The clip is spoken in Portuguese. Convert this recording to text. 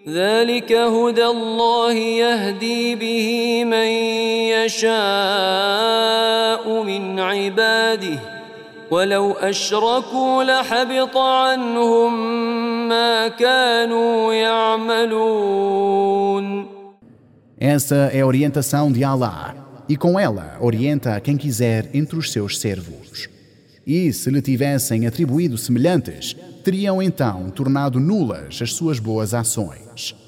ذلك هدى الله يهدي به من يشاء من عباده ولو أشركوا لحبط عنهم ما كانوا يعملون. Essa é a orientação de Allah, e com ela orienta a quem quiser entre os seus servos. E se lhe tivessem atribuído semelhantes, teriam então tornado nulas as suas boas ações.